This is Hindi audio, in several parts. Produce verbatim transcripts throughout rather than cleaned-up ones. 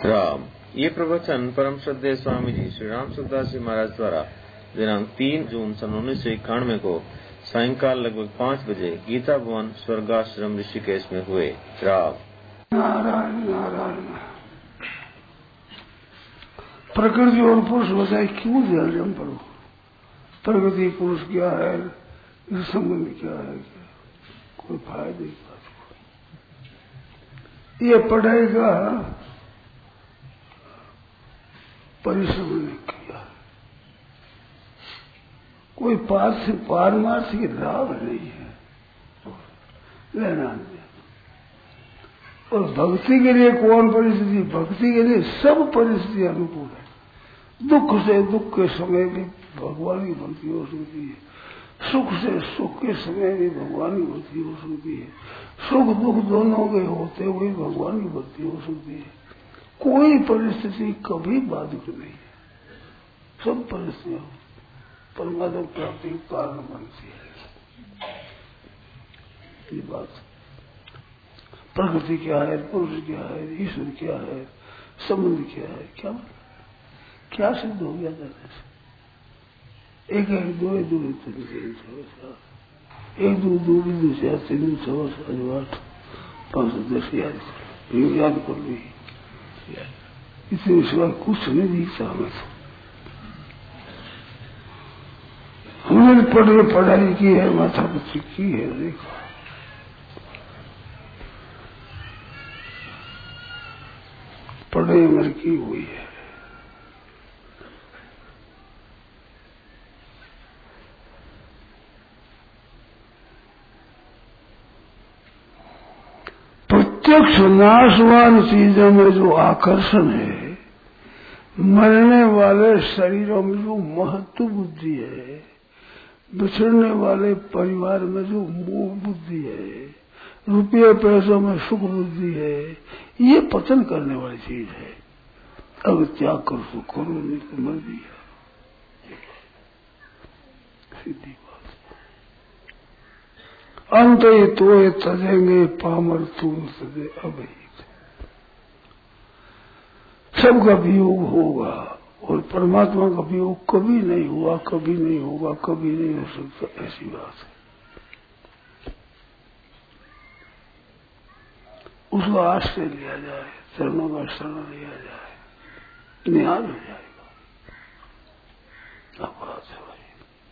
राम। ये प्रवचन परम श्रद्धेय स्वामी जी श्री राम सुखदास जी महाराज द्वारा दिनांक तीन जून सन उन्नीस सौ इक्यानवे को सायंकाल लगभग पाँच बजे गीता भवन स्वर्गाश्रम ऋषिकेश में हुए। राम। नारायण नारायण। प्रकृति और पुरुष बताए क्यों ध्यान हम पढ़ो? प्रकृति पुरुष क्या है, इस संबंध क्या है, क्या कोई फायदा नहीं। ये पढ़ाई का परिश्रम ने किया, कोई पारमार्थिक लाभ नहीं है लेना देना। और भक्ति के लिए कौन परिस्थिति? भक्ति के लिए सब परिस्थिति अनुकूल है। दुख से दुख के समय भी भगवान की भक्ति हो सकती है, सुख से सुख के समय भी भगवान की भक्ति हो सकती है, सुख दुख दोनों के होते हुए भगवान की भक्ति हो सकती है। कोई परिस्थिति कभी बाधिक नहीं है। सब परिस्थितियां परमात्मा प्राप्ति के कारण बनती है। ये बात प्रकृति क्या है, पुरुष क्या है, ईश्वर क्या है, संबंध क्या है, क्या क्या सिद्ध हो गया करने से? एक एक दो दो तीन तीन एक दो दो दो चार तीन छह सात आठ पाँच दस याद कर याद कर ली। इतने सिवा कुछ नहीं दिखता हमें। तो हमने पढ़े पढ़ाई की है, माथा पच्ची की है, देखो पढ़ाई मर की हुई है। प्रत्यक्ष नाशवान चीजों में जो आकर्षण है, मरने वाले शरीरों में जो महत्व बुद्धि है, बिछड़ने वाले परिवार में जो मोह बुद्धि है, रुपये पैसों में सुख बुद्धि है, ये पतन करने वाली चीज है। अब त्याग कर सो करो, नहीं तो मर दिया। सीधी बात। अंत ही तो ये तजेंगे पामर तुम सदे अवैध। सबका वियोग होगा और परमात्मा का वियोग कभी नहीं हुआ, कभी नहीं होगा, कभी नहीं हो सकता, ऐसी बात है। उसको आश्रय लिया जाए, चरणों का शरण लिया जाए, निहाल हो जाएगा। अब बात है भाई,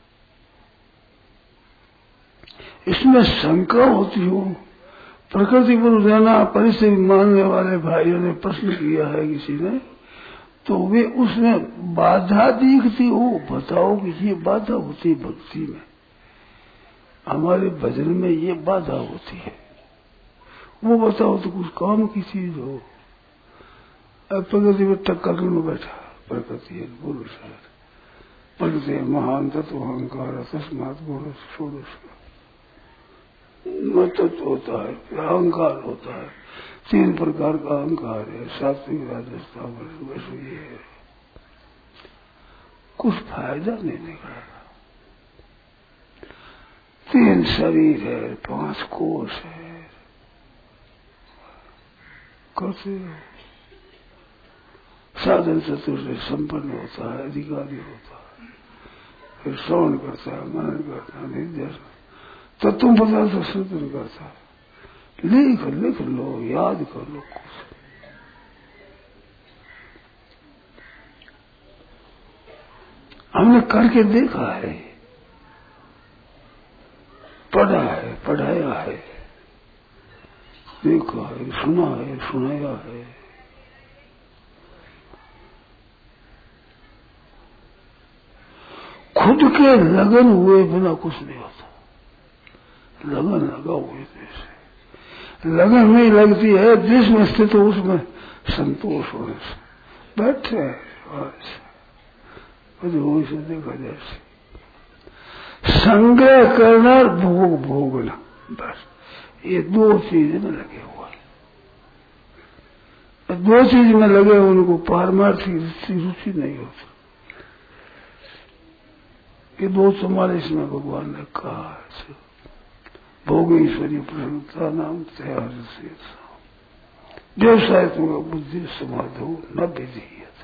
इसमें शंका होती हो। प्रकृति पर रहना परिस्थिति मानने वाले भाइयों ने प्रश्न किया है किसी ने, तो वे उसमें बाधा दिखती हो, बताओ कि ये बाधा होती है भक्ति में, हमारे भजन में ये बाधा होती है, वो बताओ तो कुछ काम की चीज हो। अब प्रकृति में टक्कर में बैठा, प्रकृति है पुरुष है, प्रकृति महान तत्व अहंकार तस्मात् गुण षोडश न तत्व होता है, अहंकार होता है। तीन प्रकार का अहंकार है, सात्विक राजस तामस, ये है। कुछ फायदा नहीं निकला। तीन शरीर है, पांच कोष है, कैसे साधन चतुर से संपन्न होता है, अधिकारी होता है, फिर श्रवण करता है, मनन करता है, निर्देशन तो तुम पता तो श्रवण करता है। लिख लिख लो, याद कर लो कुछ। हमने करके देखा है, पढ़ा है, पढ़ाया है, देखा है, सुना है, सुनाया है। खुद के लगन हुए बिना कुछ नहीं होता। लगन लगा हुए जैसे लगन नहीं लगती है, जिसमें स्थित हो उसमें संतोष हो, बैठे से देखा जैसे संग्रह करना, भोग भोगना, बस ये दो चीज में लगे हुए हैं। दो चीज में लगे उनको पारमार्थिक रुचि नहीं होती। ये दो चौवालीस में भगवान ने कहा है, भोग ईश्वरी प्रसन्नता नाम तैयार से व्यवसाय तुम्हें बुद्धि समाधो न विधीयत।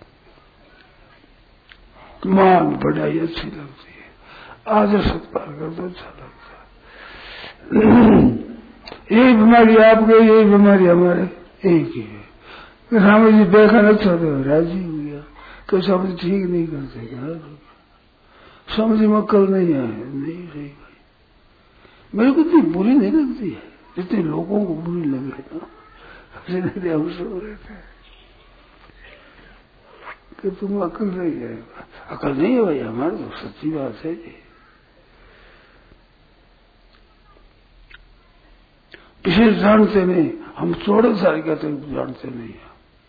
मान बढ़ाई अच्छी लगती है, आदर सत्कार कर तो अच्छा लगता है। यही बीमारी आपके, यही बीमारी हमारे एक ही है। राम जी देखा अच्छा तो राजी हो गया तो समझ ठीक नहीं करते क्या, समझ में अक्ल नहीं आए, नहीं सही भाई। मेरे को इतनी बुरी नहीं लगती है जितने लोगों को बुरी लगे ना। हम सो रहे थे कि तुम अकल नहीं है, अकल नहीं है भाई हमारे, तो सच्ची बात है जी। विशेष जानते नहीं, हम चौदह साल के तक जानते नहीं है,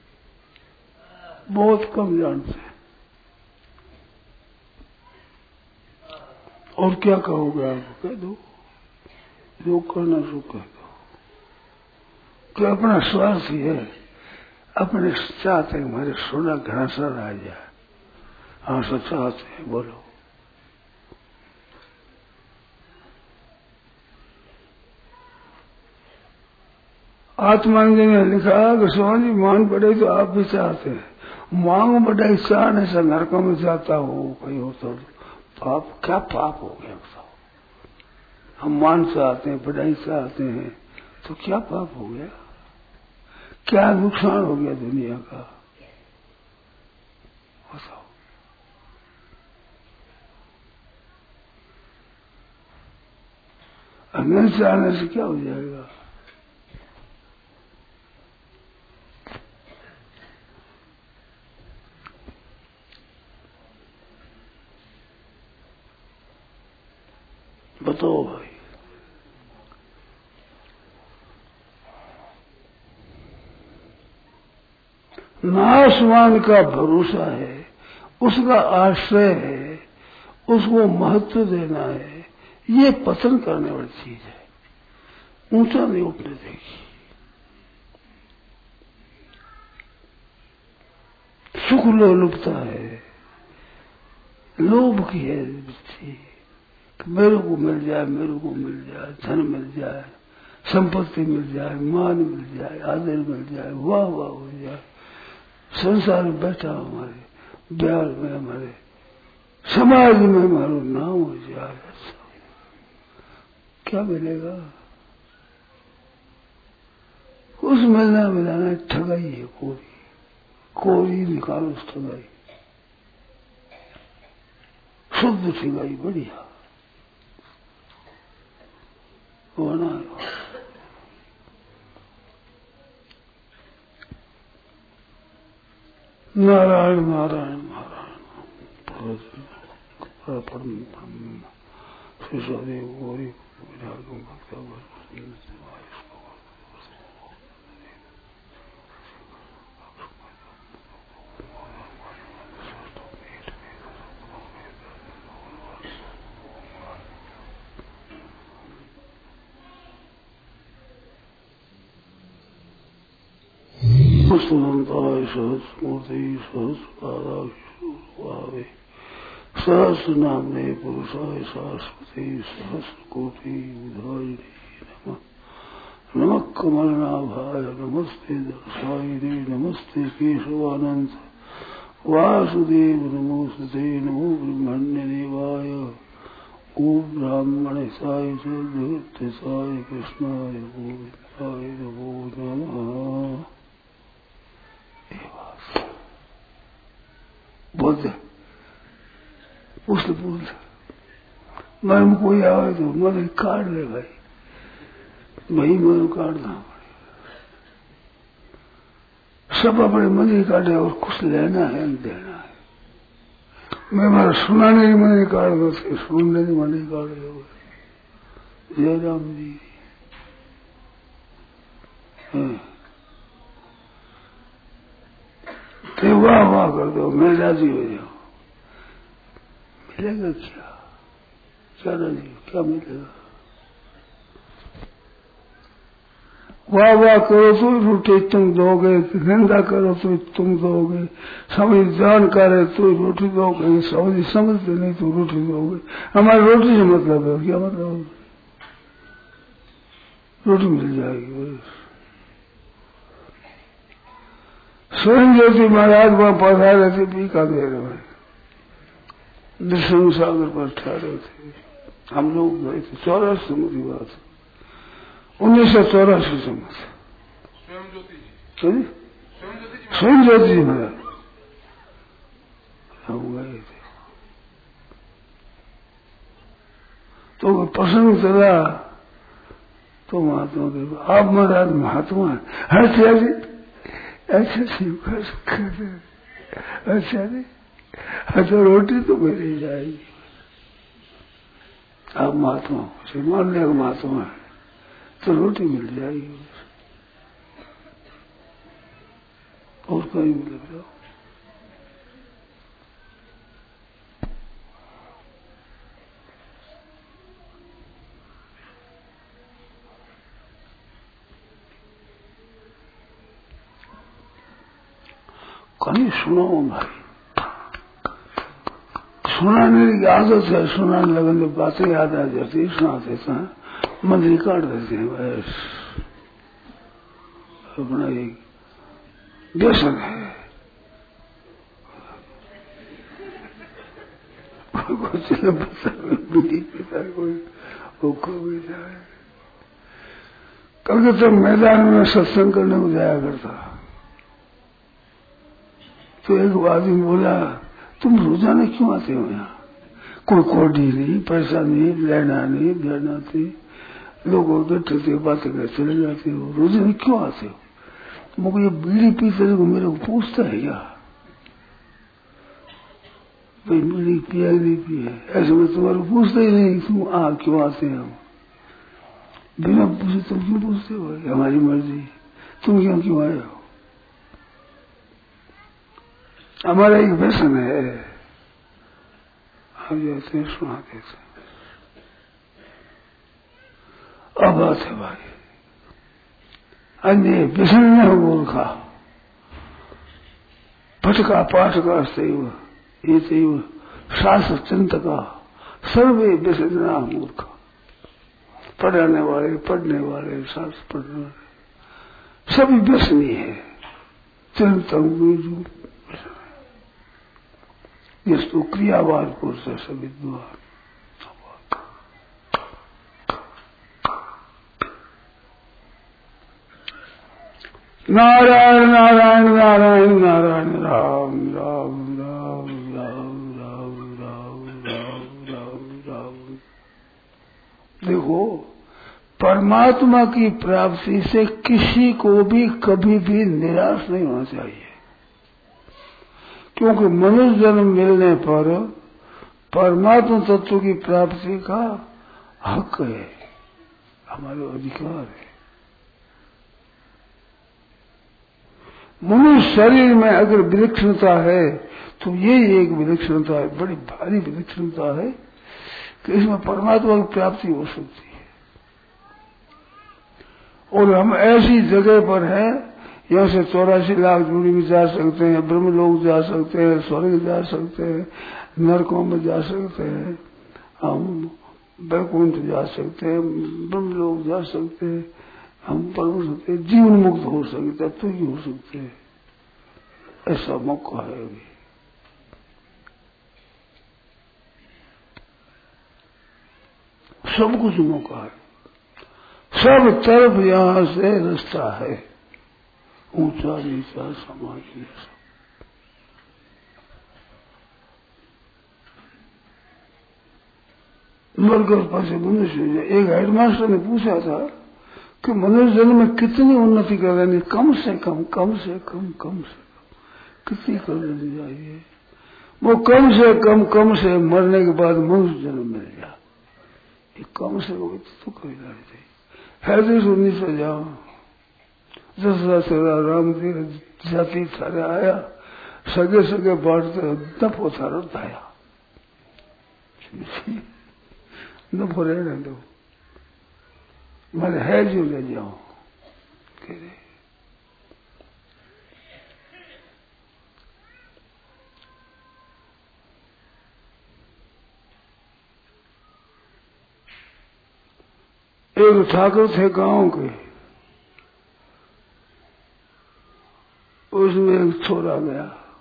बहुत कम जानते हैं। और क्या कहोगे आप, कह दो जो करना सो कह दो कि अपना स्वार्थ ही है, अपने चाहते हमारे सोना घनासा रह जाए। हाँ सब चाहते हैं, बोलो। आत्मानंद ने लिखा कि स्वामी जी मान पड़े तो आप भी चाहते हैं, मांग बढ़ाई चाहने से नरकों में जाता हो कोई हो तो पाप, क्या पाप हो गया बताओ। हम मान चाहते हैं, बढ़ाई चाहते हैं तो क्या पाप हो गया, क्या नुकसान हो गया दुनिया का बताओ। अनंत चाहने से क्या हो जाएगा। बताओ भाई, नाशवान का भरोसा है, उसका आश्रय है, उसको महत्व देना है, ये पतन करने वाली चीज है, ऊंचा नहीं उठने देगी। सुख लोलुपता है, लोभ की है वृत्ति, मेरे को मिल जाए, मेरे को मिल जाए, धन मिल जाए, संपत्ति मिल जाए, मान मिल जाए, आदर मिल जाए, वाह वाह हो जाए, संसार में बैठा हमारे ब्याह में, हमारे समाज में हमारा नाम हो जाए, क्या मिलेगा। उस मिलना मिलाना ठगाई है, कोरी कोरी निकालो उस ठगाई, शुद्ध ठगाई बढ़िया होना है। नारायण नारायण नारायण परम ब्रह्म शिषादेव गौरी भक्ता सुनंताय सहस्रमूर्ति सहस्रपादावे सहस्र नामने पुरुषाय सरस्वती सहस्र कोटि विधायिने नमः। नमः कमलनाभाय नमस्ते दर्शायिने नमस्ते केशवानंद वासुदेव नमोस्तुते नमो ब्रह्मण्य देवाय ओम ब्राह्मणेशाय जगत्साय कृष्णाय गोविंदाय नमो नमः। बोलते उसने बोल मन में कोई आवे तो मन काट ले भाई, वही मन काटना पड़ेगा। सब अपने मन ही काटे और कुछ लेना है देना है। मैं हमारा सुनाने की मन ही काट दो, सुनने की मन ही काट दो। जय राम जी तो वाह वाह कर दो, मैं राजी हो जाऊं। मिलेगा क्या, क्या राजी, क्या मिलेगा। वाह वाह करो तो रोटी तुम दोगे, निंदा करो तो तुम दोगे, समझ जान करे तो रोटी दोगे, समझ समझते नहीं तो रोटी दोगे। हमारी रोटी से मतलब है, क्या मतलब है, रोटी मिल जाएगी बस। स्वयं ज्योति महाराज वहां पधारे थे बीकानेर में, नृसिंह सागर पर ठहरे थे। हम लोग गए थे, चौरासी की बात, उन्नीस सौ चौरासी से स्वयं ज्योति जी, स्वयं ज्योति जी महाराज हम गए थे। तो प्रसंग चला तो महात्मा के, आप महाराज महात्मा है? अच्छा जी, अच्छा शिव अच्छा जी, अच्छा रोटी तो मिल जाएगी। आप महात्मा हो, मान लिया महात्मा है तो रोटी मिल जाएगी, और कहीं मिल जाओ। कहीं सुनाओ भाई, सुनाने की आदत है, सुनाने लगन तो बातें याद आ जाती, सुना देते हैं, मंदिर काट देते हैं, बस अपना एक व्यसन है। कलकत्ता मैदान में सत्संग करने को जाया करता, तो एक आदमी बोला, तुम रोजाना क्यों आते हो यहाँ? कोई कोडी नहीं, पैसा नहीं, लेना नहीं देना नहीं, लोग बैठे थे बातें कर चले जाते हो, रोजाना क्यों आते हो? मुझे ये बीड़ी पीते को मेरे को पूछता है क्या भाई बीड़ी पिया नहीं पिया? ऐसे में तुम्हारे पूछता ही नहीं, तुम आ क्यों आते हो? बिना पूछे तुम क्यों पूछते हो? हमारी मर्जी, तुम क्यों क्यों आए हो? हमारा एक व्यसन है, हम जाते हैं सुना देते। अब बात है भाई, अन्य व्यसन न हो मूर्खा, पटका पाठका सैव ये सैव शास्त्र चिंतका सर्वे व्यसना मूर्खा। पढ़ाने वाले, पढ़ने वाले, शास्त्र पढ़ने वाले सभी व्यसनी है। चिंतन जिसको क्रियावाद पुरुष है सभी द्वार। नारायण नारायण नारायण नारायण राम राम राम राम राम राम राम राम राम। देखो, परमात्मा की प्राप्ति से किसी को भी कभी भी निराश नहीं होना चाहिए, क्योंकि मनुष्य जन्म मिलने पर परमात्मा तत्व की प्राप्ति का हक है, हमारा अधिकार है। मनुष्य शरीर में अगर विलक्षणता है तो ये एक विलक्षणता है, बड़ी भारी विलक्षणता है कि इसमें परमात्मा की प्राप्ति हो सकती है। और हम ऐसी जगह पर हैं, यहाँ से चौरासी लाख दूरी में जा सकते हैं, ब्रह्मलोक जा सकते हैं, स्वर्ग जा सकते हैं, नरकों में जा सकते हैं, हम वैकुंठ जा सकते हैं, ब्रह्मलोक जा सकते हैं, हम पर हो सकते हैं, जीवन मुक्त हो सकते हैं, तो ही हो सकते हैं। ऐसा मौका है अभी। सब कुछ मौका है, सब तरफ यहां से रास्ता है, ऊंचा नीचा समाज में सब। मरकर पासे मनुष्य, एक हेडमास्टर ने पूछा था कि मनुष्य जन्म में कितनी उन्नति कर लेनी, कम से कम कम से कम कम से कम कितनी कर लेनी चाहिए? वो कम से कम कम से मरने के बाद मनुष्य जन्म मिल जाए, ये कम से कम तो कर लेनी चाहिए। है तो उन्नीस से जाओ, दस हजार राम जाति सारे आया, सगे सगे बांटते दप होता रहता है, दप हो रहने दो, मैंने है जो ले जाओ। एक ठाकुर थे गांव के, उसमें एक आ गया।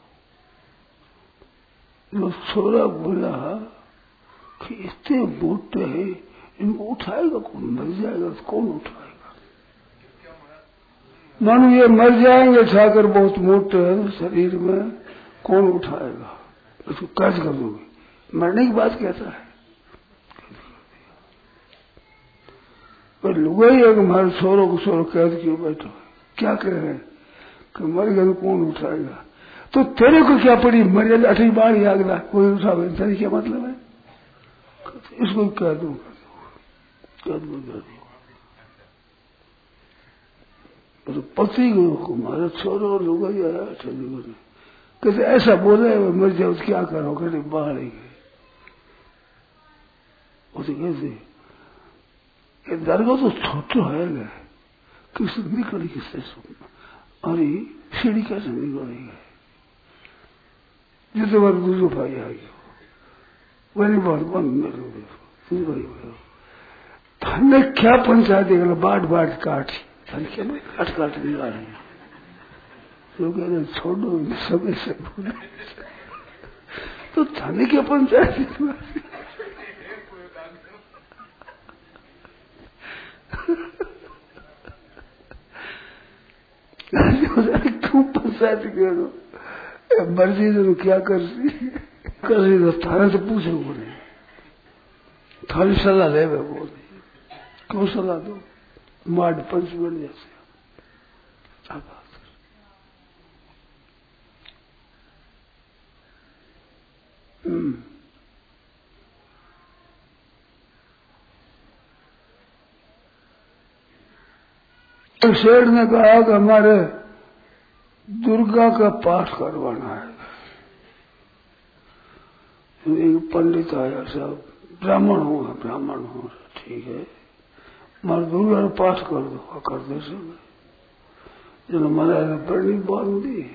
वो छोरा बोला कि इतने मोटे हैं, इनको उठाएगा कौन? मर जाएगा तो कौन उठाएगा? मानो ये मर जाएंगे ठाकर, बहुत मोटे हैं शरीर में, कौन उठाएगा? उसको कैद कर दोगे। मरने की बात कहता है। पर लुगाई है कि हमारे छोरों को छोरो कैद क्यों बैठो? क्या कह रहे हैं कि मर गए तो कौन उठाएगा? तो तेरे को क्या पड़ी? मर जाए अठी बार ही अगला कोई उठावे, तेरे क्या मतलब है? इसको कह दो कह दो कह दो तो पति को हमारे छोरो लुगाई आया चली कहते ऐसा बोले मर जाओ तो क्या करो? कहते बाहर ही गए। उसे कहते दरगाह तो छोटो है गए, किस निकली किससे सुन? अरे सीढ़ी कैसे निकलेगी? जितने बार दूसरे भाई आ गया वही बात बंद मेरे हमने क्या पंचायत गया बाट बाट काट क्या काट काट निकाल तो कह रहे छोड़ो सब से बोले तो थाने क्या पंचायत क्यों पंचायत करो? मर्जी तो क्या कर कर रही तो थाने से पूछे बोले थाली सलाह ले बोले क्यों सलाह दो? मार्ड पंच बन जैसे तो शेर ने कहा कि हमारे दुर्गा का पाठ करवाना है। तो एक पंडित आया, सब ब्राह्मण हो ब्राह्मण हो ठीक है, मारे दुर्गा का पाठ कर दो। कर दे सब जब महाराज ने पढ़नी बांध दी,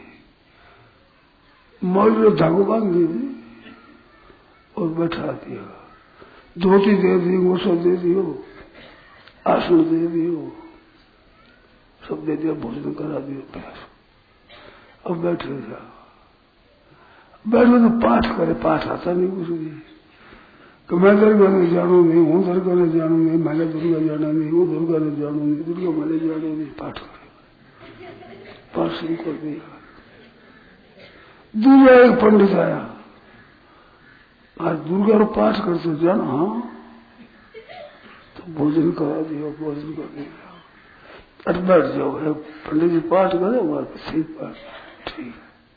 मौल धागो बांध दी और बैठा दिया, धोती दे दी, गोसा दे दियो, आसन दे दियो, सब दे दिया, भोजन करा दिया। अब बैठे जा बैठो तो पाठ करे, पाठ आता नहीं कुछ भी कि मैं दुर्गा ने जानू नहीं हूँ, दुर्गा ने जानू नहीं, मैंने दुर्गा जाना नहीं हूँ, दुर्गा ने जानू नहीं, दुर्गा मैंने जाने नहीं। पाठ करे, पाठ शुरू कर दिया। दूसरा एक पंडित आया, आज दुर्गा को पाठ करते जाना? हाँ, तो भोजन करा दिया, भोजन कर दिया। अरे बैठ जाओ, पंडित जी पाठ करे, हमारे सही पाठ ठीक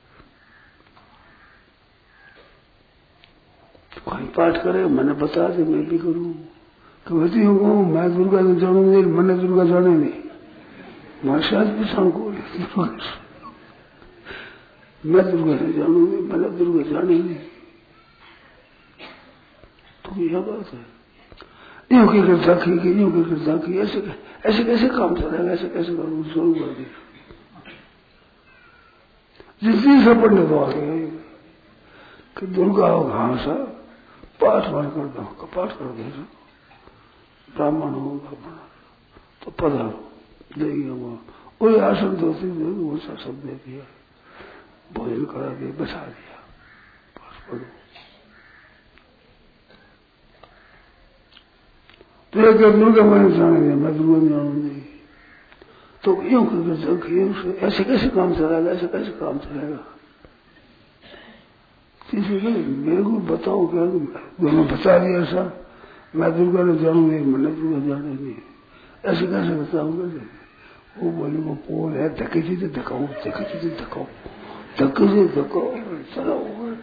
कोई पाठ करे, मैंने बता दे मैं भी करूं कि वैसी हूँ मैं दुर्गा ने जानू नहीं, मैंने दुर्गा जाने नहीं, मैं शायद पिछाण को मैं दुर्गा ने जानू नहीं, मैंने दुर्गा जाने नहीं। तो यह बात है, यूं की कर रखी कि यूं की कर रखी, ऐसे ऐसे कैसे काम चलेगा? ऐसे कैसे करूँ? शुरू कर दिया। जिस से पंडित तो आ गए कि दुर्गा हो घास पाठ वाठ कर दो, पाठ कर दे, ब्राह्मण हो ब्राह्मण तो पधारो देगी वो वही आसन धोती दे वो सब दे दिया, भोजन करा दिया, बैठा दिया, पाठ पढ़ो। तो एक दुर्गा मैंने जाने दिया, मैं दुर्गा में जानूंगी। तो यूं करके ऐसे कैसे काम चलेगा? ऐसे कैसे काम चलेगा? किसी को मेरे को बताओ क्या? दोनों बता दिया ऐसा, मैं दुर्गा ने जानू नहीं, मैंने दुर्गा जाने नहीं, ऐसे कैसे बताऊंगा? वो बोले वो पोल है, धक्के चीजें धकाओ, धक्के चीजें धकाओ, धक्के से धकाओ, चला होगा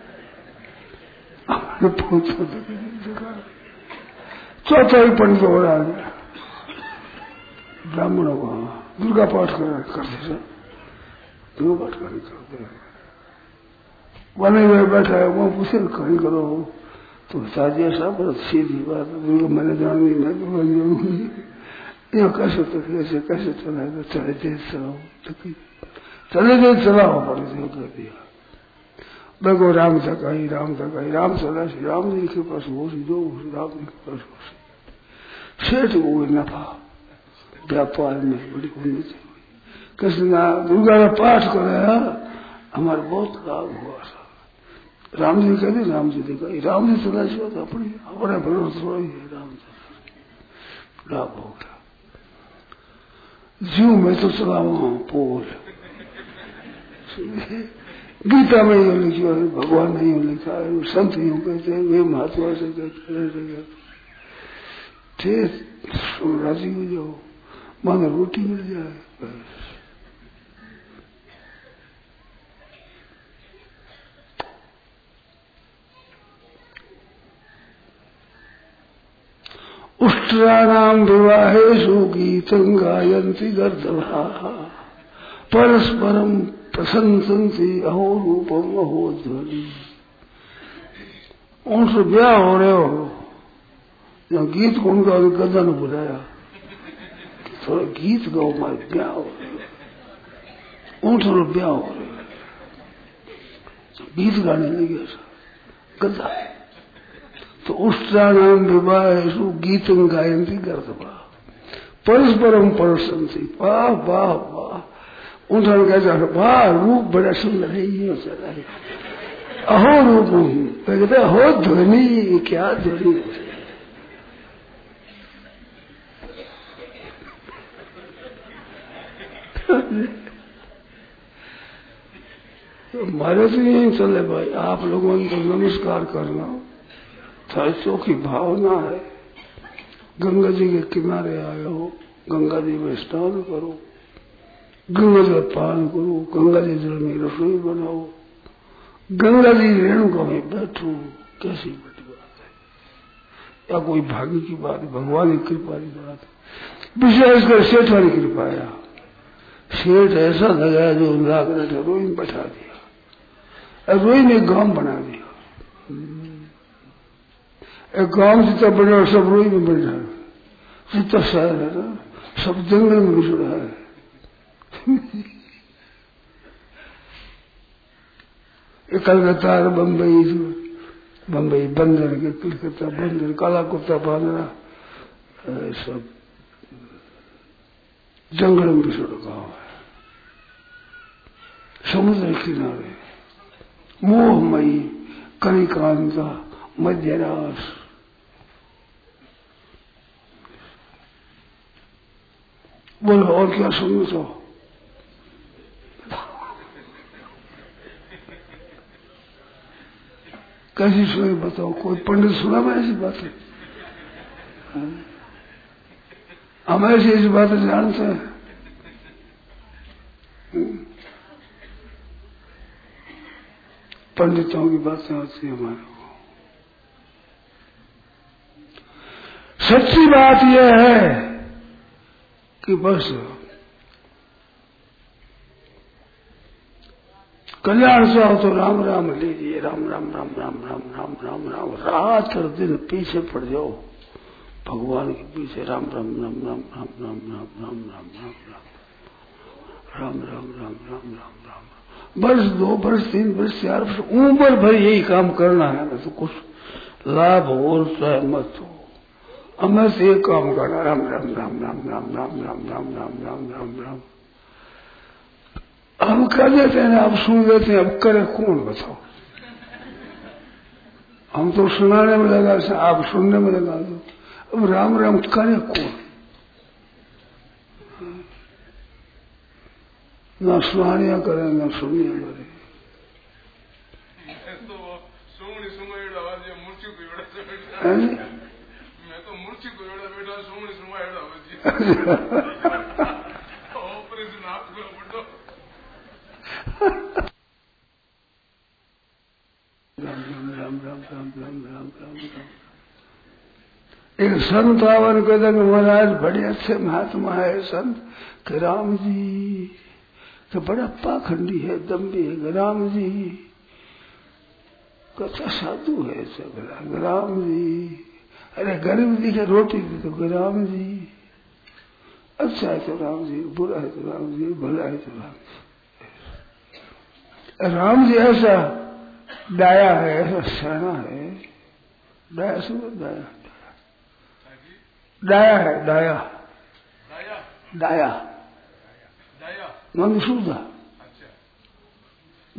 चौथा ही पंडित और आ गया, ब्राह्मणों को दुर्गा पाठ कर करते सर, दुर्गा पाठ कर करते बने हुए बैठा है। वो पूछे कहीं करो तो साजिया साहब सीधी बात, दुर्गा मैंने जानी, मैं दुर्गा जानूंगी, यह कैसे तो कैसे कैसे चलाएगा? चले देश चलाओ, चले देश चलाओ पड़े कर दिया। देखो राम थकाई, राम थकाई, राम चला, राम जी के पास हो सी जो राम जी के पास हो सी सेठ हुए नफा व्यापार में बड़ी उन्नति हुई। कृष्ण दुर्गा का पाठ करे हमारा बहुत लाभ हुआ था। राम जी कहते राम जी देखा राम जी चला हुआ था अपने अपने भरोसे थोड़ा ही है राम जी लाभ हो गया। जीव में तो चला वहां पोल गीता में यूं लिखा है, भगवान ने यूं लिखा है, संत यूं कहते हैं, वे महात्मा से कहते ठीक राजी हो जाओ, मानो रोटी मिल जाए बस। उष्ट्राणाम विवाहेषु गीतं गायन्ति गर्दभा परस्परम प्रशंसन्ति अहो रूपम अहो ध्वनि। उनसे ब्याह हो रहे हो या गीत कौन गा गदा ने बुलाया थोड़ा गीत गाओ, हमारे ब्याह हो रहे हो, उन थोड़ा ब्याह हो रहे हो, गीत गाने लगे गदा। तो उष्ट्राणाम विवाहेषु गीतं गायन्ति गर्दभा परस्परम प्रशंसन्ति। वाह वाह वाह, उन्होंने कहता वाह रूप बड़ा सुंदर है, ये चला है अहो रूप कहते अहो ध्वनि, क्या ध्वनि है। तो हमारे तो यही चले भाई, आप लोगों ने तो नमस्कार करना, साहित्यों की भावना है। गंगा जी के किनारे आए हो, गंगा जी में स्नान करो, गंगा जल पान करो, गंगा जी जल में रसोई बनाओ, गंगा जी रेणुका में बैठो, कैसी बड़ी बात है। या कोई भाग्य की बात है, भगवान की कृपा की बात है। विशेषकर सेठ वाली कृपा है। सेठ ऐसा लगाया जो लाकर रोई में बैठा दिया, रोई ने गांव बना दिया। एक गांव जितना बड़ा सब रोई में बैठा, जितना शहर है ना सब जंगल में घुस रहा है। कलकत्ता बम्बई बम्बई बंदर के कलकत्ता बंदर काला कुत्ता बांधना सब जंगल में बिछड़ गाँव है। समुद्र किनारे मोहमयी कनिकांता मध्यरास बोलो और क्या सुनो तो। कैसी सुनाई बताओ, कोई पंडित सुना मैं ऐसी बातें? हम ऐसी ऐसी बातें जानते हैं। पंडितों की बातें होती है हमारे को। सच्ची बात यह है कि बस कल्याण चाहो तो राम राम लीजिए, राम राम राम राम राम राम राम राम रात और दिन पीछे पड़ जाओ भगवान के पीछे, राम राम राम राम राम राम राम राम राम राम राम राम राम राम राम राम राम। वर्ष दो वर्ष तीन वर्ष चार वर्ष उम्र भर यही काम करना है ना, तो कुछ लाभ हो चाहे मत हो, हमें से एक काम करना, राम राम राम राम राम राम राम राम राम राम राम राम। हम कर देते हैं, आप सुन लेते हैं, अब करे कौन बताओ। हम तो सुनाने में लगा, आप सुनने में लगा दो, अब राम राम करे कौन। ना सुहानिया करे ना सुनिया करे। मैं तो मूर्छी को एड़ा बैठा सुमणी सुमा एड़ा बजी ऑपरेशन आप को बड़ो राम राम राम राम राम राम राम राम राम। एक संत आवन कहते कि महाराज बड़े अच्छे महात्मा है संत कि राम जी तो बड़ा पाखंडी है, दम्भी है राम जी, कच्चा साधु है सब राम जी। अरे गरीब दिखे रोटी दी तो राम जी, अच्छा है तो राम जी, बुरा है तो राम जी, भला है तो राम जी। राम जी ऐसा डाया है, ऐसा सहना है, डाया सुनो डाया डाया है, डाया डाया मन शुद्ध